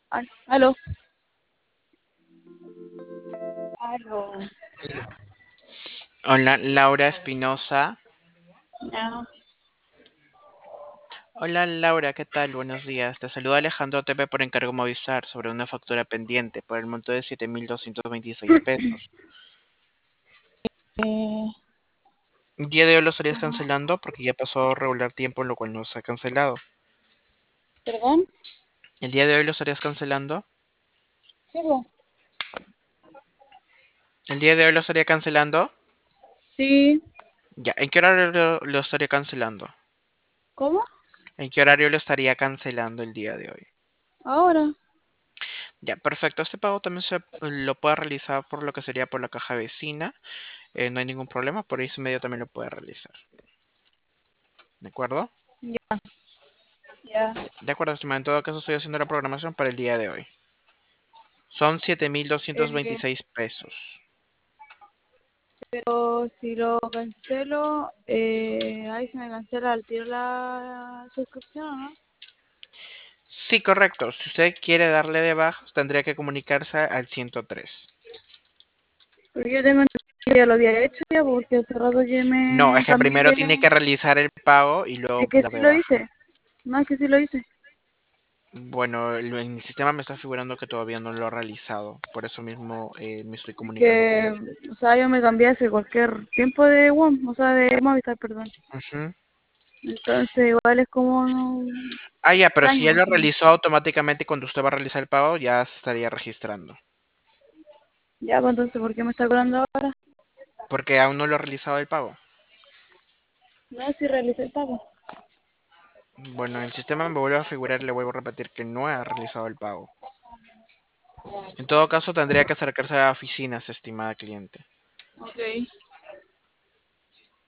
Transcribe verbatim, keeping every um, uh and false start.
Al- Aló. Aló. Hola, Laura Espinosa. Ya, Hola, Laura, ¿qué tal? Buenos días. Te saluda Alejandro Tepe por encargo Movistar sobre una factura pendiente por el monto de siete mil doscientos veintiséis pesos. eh, El día de hoy lo estarías ajá. cancelando porque ya pasó regular tiempo, lo cual no se ha cancelado. ¿Perdón? El día de hoy lo estarías cancelando. Sí, po. El día de hoy lo estaría cancelando. Sí. Ya, ¿en qué horario lo, lo estaría cancelando? ¿Cómo? ¿En qué horario lo estaría cancelando el día de hoy? Ahora. Ya, perfecto. Este pago también se lo puede realizar por lo que sería por la caja vecina. Eh, no hay ningún problema, por ese medio también lo puede realizar. ¿De acuerdo? Ya, ya. De acuerdo, estimado. En todo caso, estoy haciendo la programación para el día de hoy. Son siete mil doscientos Eh, veintiséis pesos. pero si lo cancelo, eh, ahí se me cancela al tiro la suscripción, ¿o no? Sí, correcto. Si usted quiere darle de baja, tendría que comunicarse al ciento tres. Porque yo tengo entendido que ya lo había hecho ya, porque hace rato que No, me es que primero cambié. tiene que realizar el pago y Es luego que dar sí de lo baja. hice. No, es que sí lo hice. Bueno, el- en mi sistema me está figurando que todavía no lo ha realizado. Por eso mismo eh, me estoy Es comunicando con que, usted. o sea, yo me cambié hace cualquier tiempo de WOM, o sea, de Movistar, perdón. Ujú. Entonces, igual es como no, Ah, ya, pero si extraño ya lo porque realizó automáticamente cuando usted va a realizar el pago, ya se estaría registrando. ya, pues entonces, ¿por qué me está cobrando ahora? Porque aún no lo ha realizado el pago. No, si realicé el pago. Bueno, el sistema me vuelve a figurar, le vuelvo a repetir que no ha realizado el pago. En todo caso, tendría que acercarse a oficinas, estimada cliente. Ok.